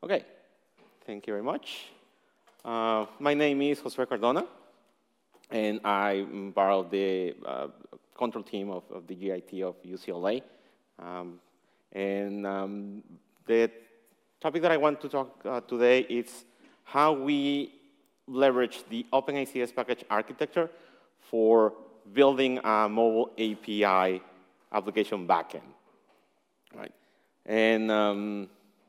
Okay, thank you very much. My name is Josue Cardona, and I'm part of the control team of the GIT of UCLA. The topic that I want to talk today is how we leverage the OpenACS package architecture for building a mobile API application backend, right? And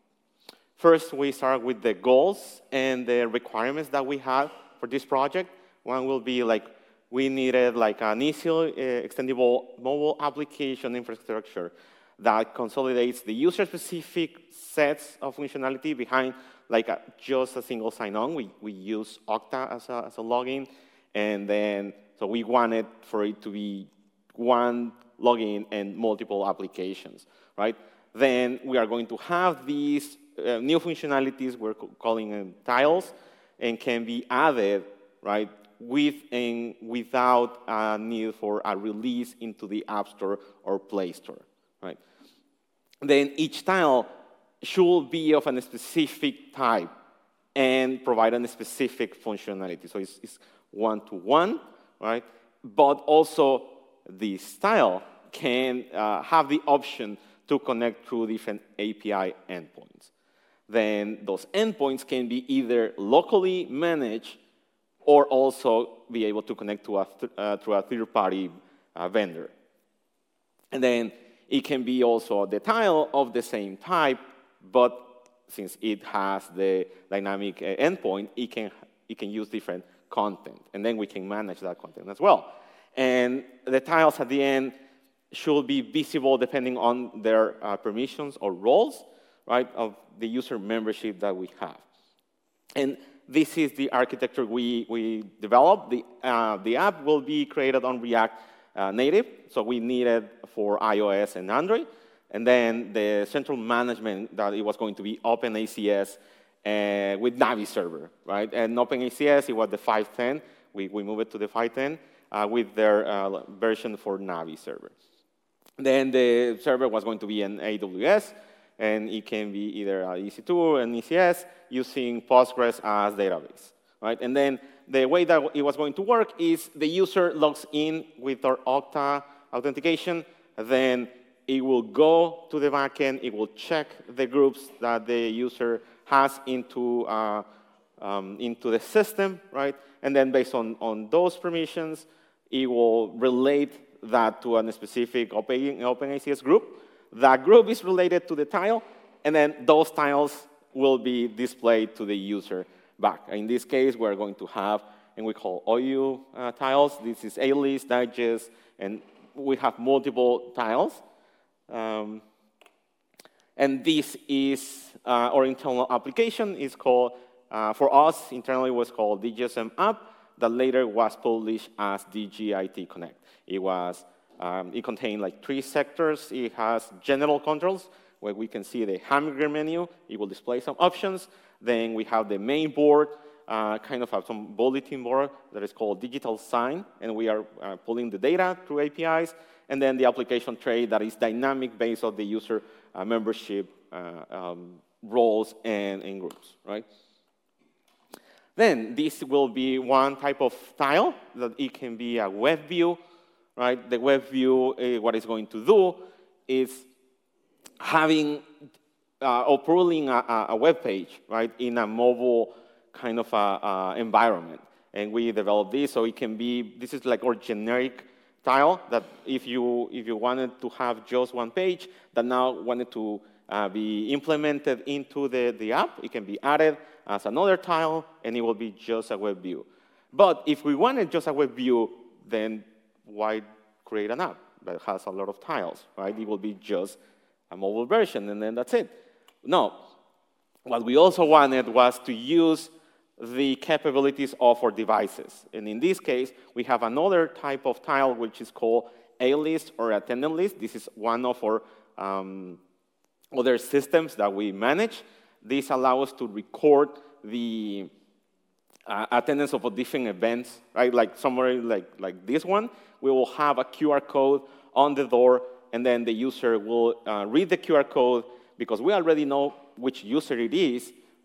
first, we start with the goals and the requirements that we have for this project. One will be like, we needed like an easy, extendable mobile application infrastructure that consolidates the user-specific sets of functionality behind like just a single sign-on. We use Okta as a login, and then so we wanted for it to be one login and multiple applications, right? Then we are going to have these new functionalities we're calling them tiles, and can be added, right, with and without a need for a release into the App Store or Play Store, right? Then each tile should be of a specific type and provide a specific functionality. So it's one-to-one, right? But also this tile can have the option to connect through different API endpoints. Then those endpoints can be either locally managed or also be able to connect to through a third-party vendor. And then it can be also the tile of the same type, but since it has the dynamic endpoint, it can use different content, and then we can manage that content as well. And the tiles at the end should be visible depending on their permissions or roles, right, of the user membership that we have. And this is the architecture we developed. The app will be created on React Native, so we need it for iOS and Android. And then the central management that it was going to be OpenACS with Navi server, right? And OpenACS, it was the 5.10. We moved it to the 5.10 with their version for Navi server. Then the server was going to be an AWS, and it can be either EC2 or an ECS using Postgres as database, right? And then the way that it was going to work is the user logs in with our Okta authentication, then it will go to the backend, it will check the groups that the user has into the system, right? And then based on those permissions, it will relate that to a specific OpenACS group. That group is related to the tile, and then those tiles will be displayed to the user back. In this case, we're going to have, and we call OU tiles. This is A-list, digest, and we have multiple tiles. And this is our internal application. It's called, for us, internally was called DGSM app, that later was published as DGIT Connect. It contained like 3 sectors. It has general controls, where we can see the hamburger menu. It will display some options. Then we have the main board, kind of have some bulletin board that is called digital sign, and we are pulling the data through APIs. And then the application tray that is dynamic based on the user membership roles and groups, right? Then this will be one type of tile that it can be a web view, right? The web view, what it's going to do is having or pulling a web page, right, in a mobile kind of environment. And we developed this, so it can be, this is like our generic tile that if you wanted to have just one page that now wanted to be implemented into the app, it can be added as another tile, and it will be just a web view. But if we wanted just a web view, then why create an app that has a lot of tiles, right? It will be just a mobile version, and then that's it. No, what we also wanted was to use the capabilities of our devices. And in this case, we have another type of tile, which is called A-list or attendant list. This is one of our other systems that we manage. This allows us to record the attendance of different events, right? Like somewhere like this one, we will have a QR code on the door, and then the user will read the QR code because we already know which user it is,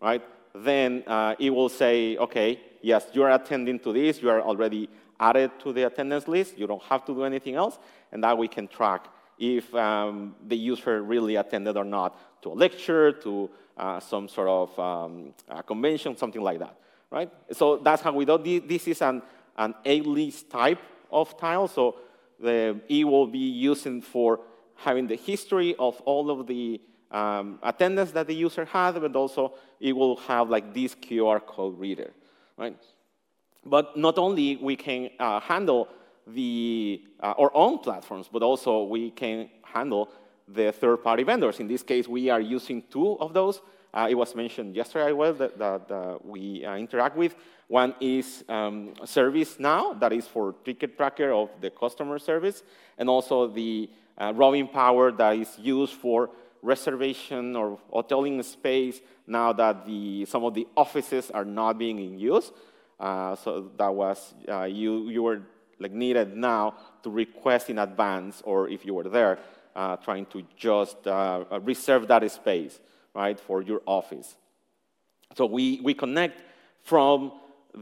right? Then it will say, okay, yes, you are attending to this. You are already added to the attendance list. You don't have to do anything else. And that we can track if the user really attended or not to a lecture, to some sort of convention, something like that, right? So that's how we do. This is an A-list type of tile. So it will be using for having the history of all of the attendance that the user had, but also it will have like this QR code reader, right? But not only we can handle our own platforms, but also we can handle the third-party vendors. In this case, we are using two of those. It was mentioned yesterday as well that we interact with. One is ServiceNow, that is for ticket tracker of the customer service, and also the Robinpower that is used for reservation or hoteling space now that some of the offices are not being in use. So that was, you were like needed now to request in advance, or if you were there, trying to just reserve that space, right, for your office. So we connect from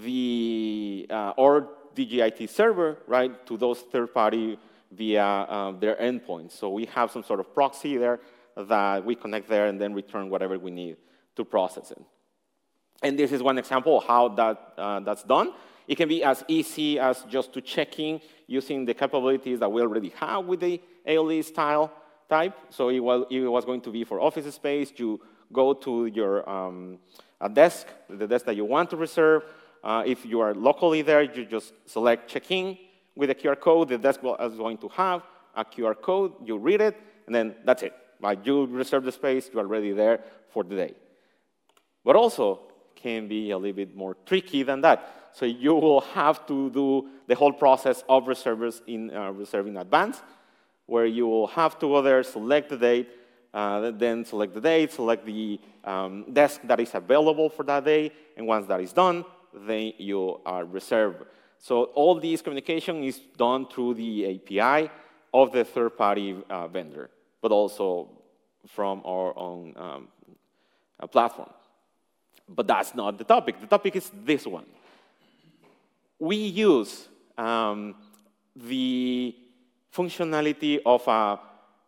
our DGIT server, right, to those third-party via their endpoints. So we have some sort of proxy there that we connect there and then return whatever we need to process it. And this is one example of how that's done. It can be as easy as just to checking using the capabilities that we already have with the A-list tile type. So it was going to be for office space. You go to your desk, the desk that you want to reserve. If you are locally there, you just select check-in with a QR code. The desk is going to have a QR code. You read it, and then that's it. Right? You reserve the space. You're already there for the day. But also can be a little bit more tricky than that. So you will have to do the whole process of reserving in advance, where you will have to go there, select the date, then select the date, select the desk that is available for that day, and once that is done, then you are reserved. So all this communication is done through the API of the third-party vendor, but also from our own platform. But that's not the topic. The topic is this one. We use the functionality of a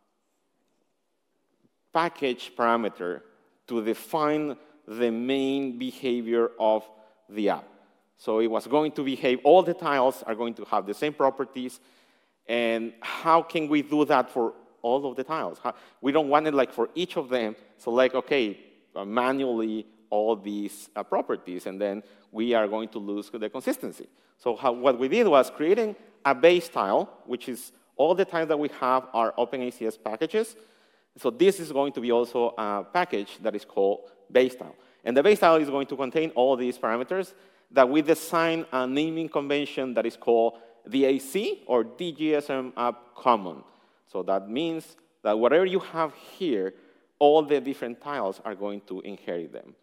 package parameter to define the main behavior of the app. So it was going to behave, all the tiles are going to have the same properties, and how can we do that for all of the tiles? We don't want it like for each of them, so like, okay, manually all these properties, and then we are going to lose the consistency. So what we did was creating a base tile, which is all the tiles that we have are OpenACS packages. So this is going to be also a package that is called base tile. And the base tile is going to contain all these parameters that we design a naming convention that is called DAC, or DGSM App Common. So that means that whatever you have here, all the different tiles are going to inherit them.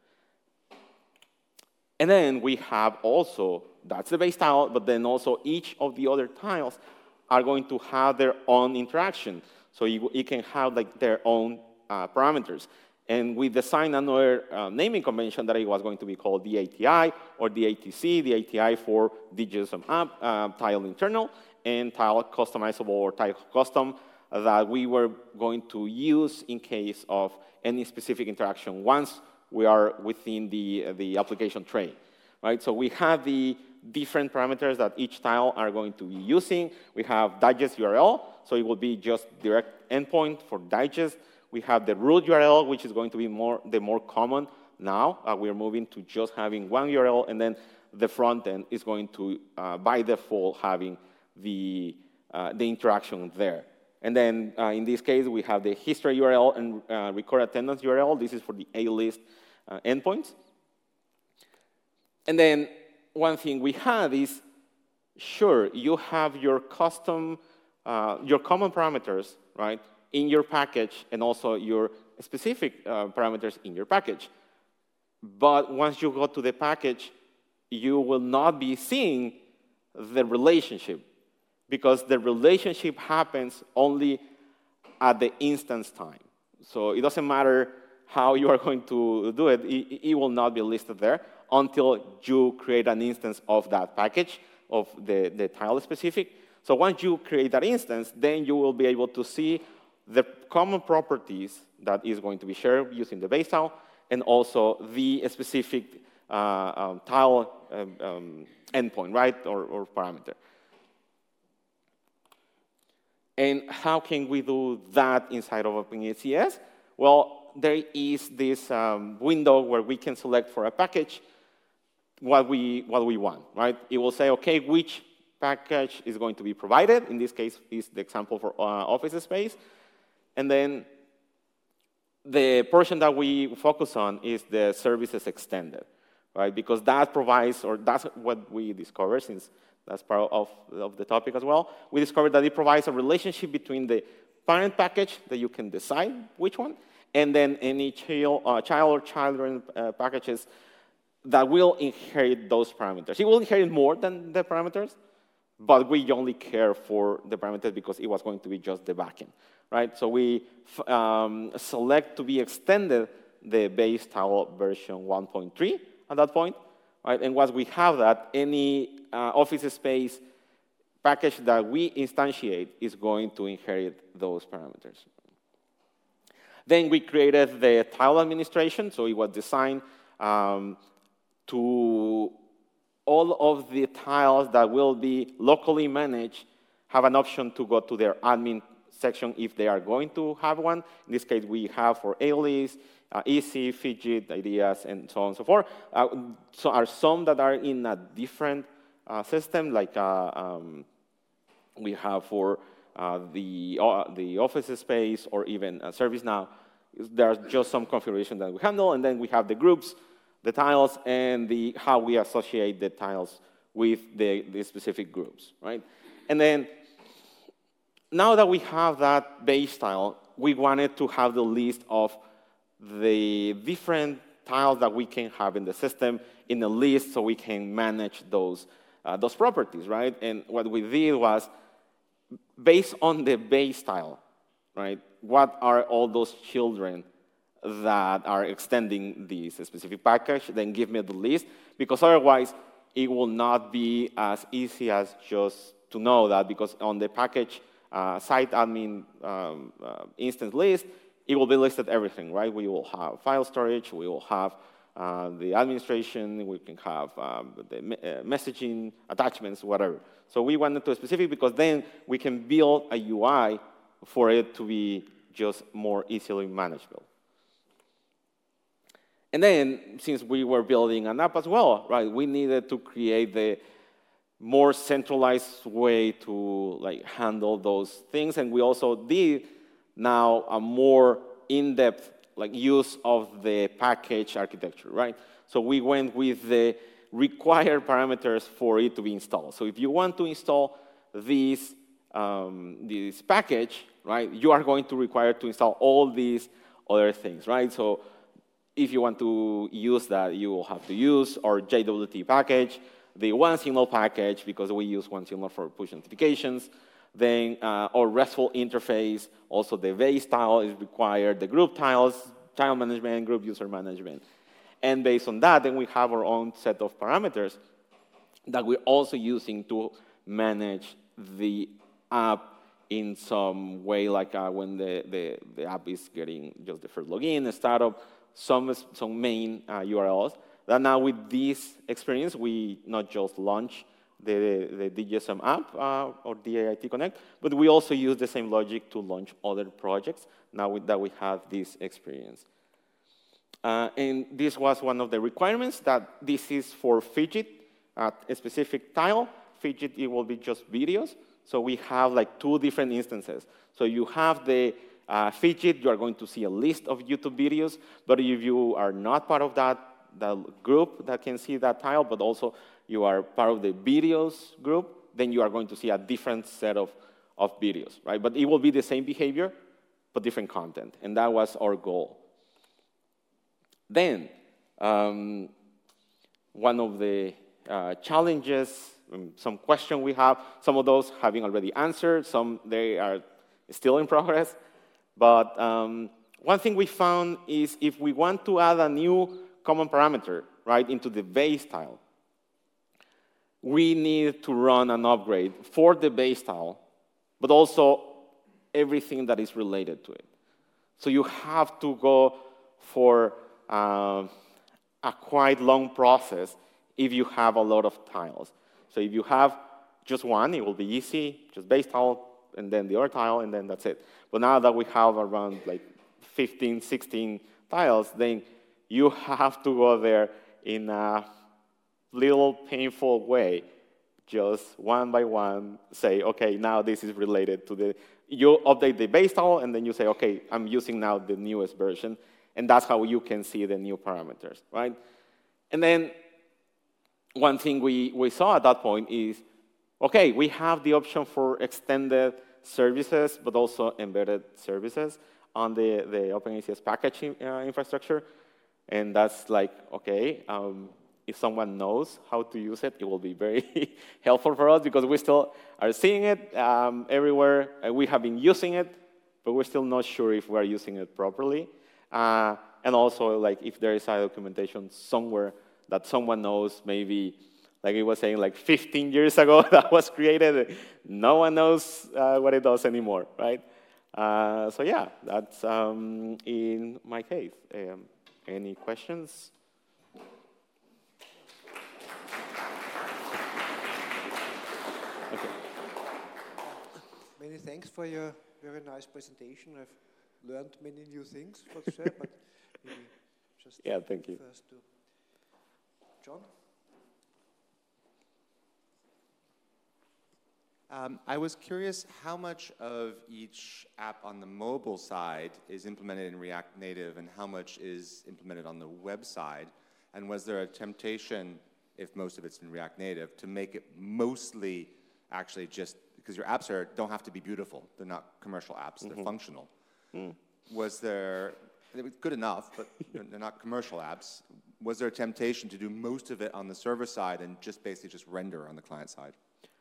And then we have also, that's the base tile, but then also each of the other tiles are going to have their own interaction. So you can have like their own parameters. And we designed another naming convention that it was going to be called DATI or DATC, DATI for DGSM app, tile internal, and tile customizable or tile custom that we were going to use in case of any specific interaction once we are within the application tray, right? So we have the different parameters that each tile are going to be using. We have digest URL, so it will be just direct endpoint for digest. We have the root URL, which is going to be the more common now. We're moving to just having one URL, and then the front end is going to, by default, having the interaction there. And then in this case, we have the history URL and record attendance URL. This is for the A-list endpoints. And then one thing we have is, sure, you have your custom, your common parameters, right, in your package, and also your specific parameters in your package. But once you go to the package, you will not be seeing the relationship, because the relationship happens only at the instance time. So it doesn't matter how you are going to do it, it will not be listed there until you create an instance of that package, of the tile specific. So once you create that instance, then you will be able to see the common properties that is going to be shared using the base tile, and also the specific tile endpoint, right, or parameter. And how can we do that inside of OpenACS? Well, there is this window where we can select for a package what we want, right? It will say, okay, which package is going to be provided. In this case, is the example for Office Space. And then the portion that we focus on is the services extended, right? Because that provides, or that's what we discovered, since that's part of the topic as well. We discovered that it provides a relationship between the parent package that you can decide which one, and then any child or children packages that will inherit those parameters. It will inherit more than the parameters, but we only care for the parameters because it was going to be just the backend, right? So we select to be extended the base tile version 1.3 at that point, right? And once we have that, any Office Space package that we instantiate is going to inherit those parameters. Then we created the tile administration, so it was designed to all of the tiles that will be locally managed have an option to go to their admin section if they are going to have one. In this case, we have for A-List, Easy, Fidget, Ideas, and so on and so forth. So are some that are in a different system, like we have for the Office Space or even ServiceNow. There's just some configuration that we handle, and then we have the groups, the tiles, and how we associate the tiles with the specific groups, right? And then now that we have that base tile, we wanted to have the list of the different tiles that we can have in the system in a list so we can manage those properties, right? And what we did was, based on the base tile, right, what are all those children that are extending this specific package, then give me the list, because otherwise it will not be as easy as just to know that, because on the package site admin instance list, it will be listed everything, right? We will have file storage, we will have the administration, we can have the messaging, attachments, whatever. So we wanted to specific because then we can build a UI for it to be just more easily manageable. And then, since we were building an app as well, right, we needed to create the more centralized way to handle those things, and we also did now a more in-depth use of the package architecture, right? So we went with the required parameters for it to be installed. So if you want to install this package, right, you are going to require to install all these other things, right? So if you want to use that, you will have to use our JWT package, the OneSignal package, because we use OneSignal for push notifications, then our RESTful interface, also the base tile is required, the group tiles, tile management, group user management. And based on that, then we have our own set of parameters that we're also using to manage the app in some way, like when the app is getting just the first login, startup, some main URLs. That now with this experience, we not just launch the DGSM app or DAIT Connect, but we also use the same logic to launch other projects now that we have this experience. And this was one of the requirements, that this is for Fidget, a specific tile. Fidget, it will be just videos. So we have two different instances. So you have the Fidget, you are going to see a list of YouTube videos, but if you are not part of that group that can see that tile, but also you are part of the videos group, then you are going to see a different set of videos, right? But it will be the same behavior, but different content, and that was our goal. Then, one of the challenges, some questions we have, some of those having already answered, some they are still in progress, but one thing we found is if we want to add a new common parameter, right, into the base tile, we need to run an upgrade for the base tile, but also everything that is related to it. So you have to go for a quite long process if you have a lot of tiles. So if you have just one, it will be easy, just base tile, and then the other tile, and then that's it. But now that we have around like 15, 16 tiles, then you have to go there in a little painful way, just one by one, say, okay, now this is related to the, you update the base tile, and then you say, okay, I'm using now the newest version, and that's how you can see the new parameters, right? And then one thing we saw at that point is, okay, we have the option for extended services, but also embedded services on the OpenACS package infrastructure. And that's like, okay, if someone knows how to use it, it will be very helpful for us because we still are seeing it everywhere. We have been using it, but we're still not sure if we're using it properly. And also, like, if there is a documentation somewhere that someone knows, maybe, like it was saying, like 15 years ago that was created, no one knows what it does anymore, right? So yeah, that's in my case. Any questions? Okay. Many thanks for your very nice presentation. I've learned many new things, for sure, but maybe just yeah, thank you. First to John. I was curious how much of each app on the mobile side is implemented in React Native and how much is implemented on the web side? And was there a temptation, if most of it's in React Native, to make it mostly actually just, because your apps don't have to be beautiful. They're not commercial apps, they're functional. Was there, it was good enough, but they're not commercial apps. Was there a temptation to do most of it on the server side and just basically just render on the client side?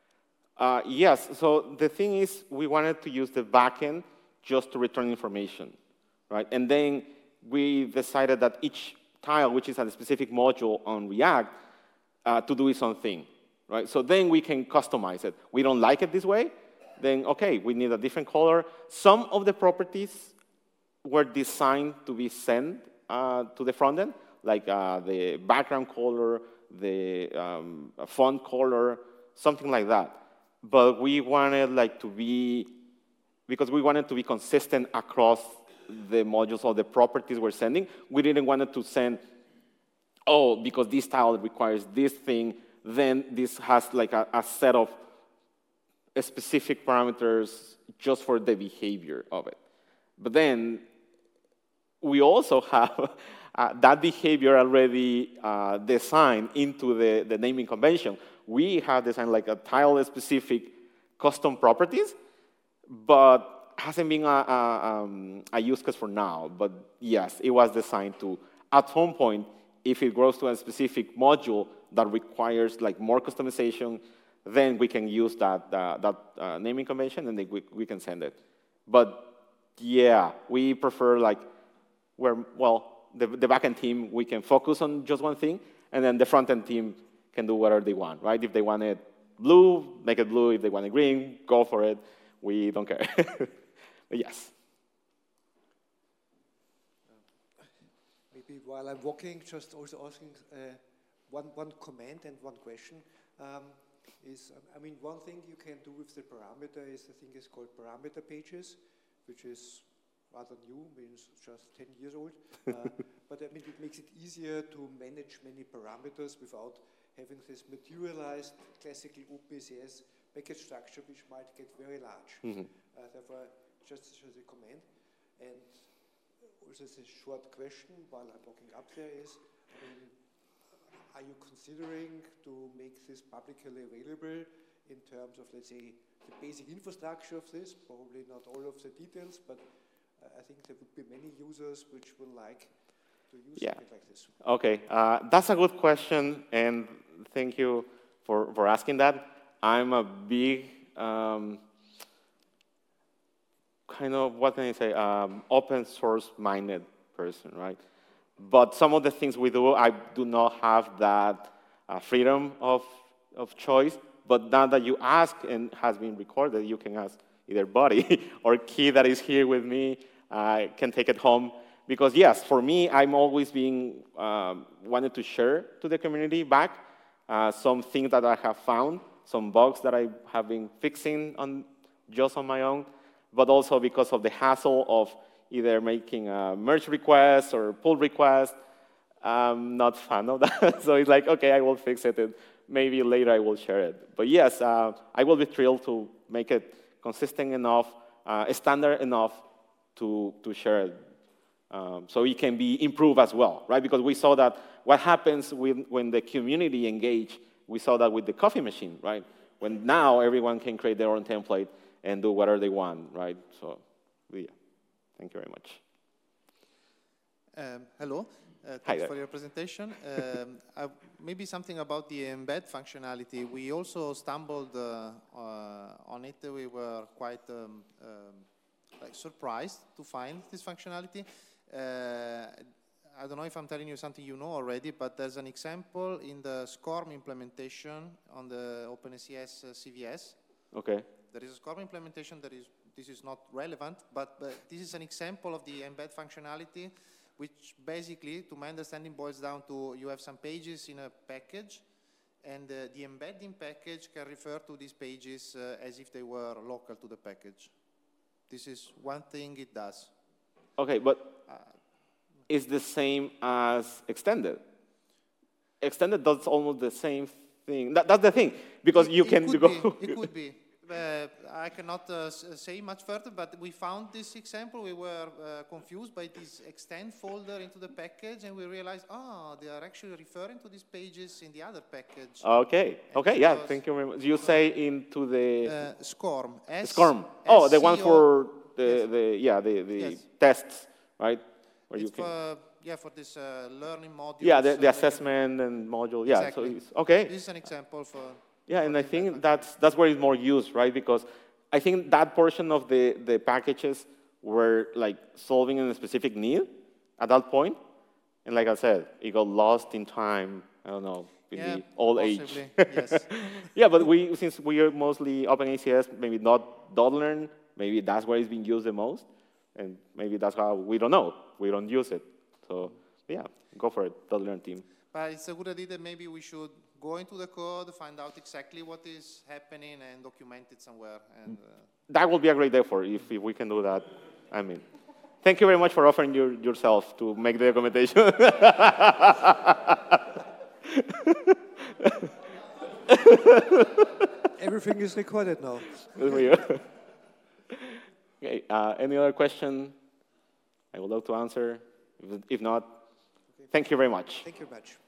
Yes, so the thing is, we wanted to use the backend just to return information, right? And then we decided that each tile, which is a specific module on React, to do its own thing, right? So then we can customize it. We don't like it this way, then okay, we need a different color. Some of the properties were designed to be sent to the front end, like the background color, the font color, something like that. But we wanted like to be, because we wanted to be consistent across the modules or the properties we're sending, we didn't want it to send, oh, because this tile requires this thing, then this has like a set of specific parameters just for the behavior of it. But then we also have that behavior already designed into the naming convention. We have designed like a tile-specific custom properties, but hasn't been a use case for now. But yes, it was designed to, at some point, if it grows to a specific module that requires like more customization, then we can use that naming convention and then we can send it. But yeah, we prefer like where, well, the backend team, we can focus on just one thing, and then the front-end team can do whatever they want, right? If they want it blue, make it blue. If they want it green, go for it. We don't care. But yes. Maybe while I'm walking, just also asking one comment and one question is, I mean, one thing you can do with the parameter is the thing is called parameter pages, which is rather new, means just 10 years old. But I mean, it makes it easier to manage many parameters without having this materialized classical OpenACS package structure, which might get very large. Therefore, just as a comment. And also a short question while I'm walking up there is, I mean, are you considering to make this publicly available in terms of, let's say, the basic infrastructure of this? Probably not all of the details, but I think there would be many users which will like to use something like this. Okay, that's a good question, and thank you for asking that. I'm a big kind of, what can I say, open source minded person, right? But some of the things we do, I do not have that freedom of choice. But now that you ask and has been recorded, you can ask either Buddy or Key that is here with me, can take it home. Because yes, for me, I'm always being wanted to share to the community back some things that I have found, some bugs that I have been fixing just on my own, but also because of the hassle of either making a merge request or pull request. I'm not fan of that. So it's like, okay, I will fix it, and maybe later I will share it. But yes, I will be thrilled to make it consistent enough, standard enough to share it. So it can be improved as well, right? Because we saw that what happens when the community engage, we saw that with the coffee machine, right? When now everyone can create their own template and do whatever they want, right? So, yeah, thank you very much. Hello, Hi thanks there. for your presentation. Maybe something about the embed functionality. We also stumbled on it. We were quite like surprised to find this functionality. I don't know if I'm telling you something you know already, but there's an example in the SCORM implementation on the OpenSCS CVS. Okay. There is a SCORM implementation this is not relevant, but this is an example of the embed functionality, which basically, to my understanding, boils down to you have some pages in a package, and the embedding package can refer to these pages as if they were local to the package. This is one thing it does. Okay, but it's the same as extended. Extended does almost the same thing. That's the thing, because you can go. It could be. I cannot say much further, but we found this example. We were confused by this extend folder into the package, and we realized, they are actually referring to these pages in the other package. Okay. Okay. Yeah. Thank you very much. You say into the SCORM. SCORM. Oh, the one for Yes. the tests, right? Where It's you can. for this learning module. Yeah, the assessment and module. Yeah. Exactly. So it's, okay. This is an example for. Yeah, and I think that's where it's more used, right? Because I think that portion of the packages were like solving a specific need at that point. And like I said, it got lost in time, I don't know, in the old possibly, age. Yes. Yeah, but since we are mostly OpenACS, maybe not .learn, maybe that's where it's being used the most. And maybe that's how, we don't know. We don't use it. So yeah, go for it, .learn team. But it's a good idea that maybe we should go into the code, find out exactly what is happening, and document it somewhere. And that would be a great effort if we can do that. I mean, thank you very much for offering yourself to make the documentation. Everything is recorded now. Okay, any other question? I would love to answer. If not, thank you very much. Thank you much.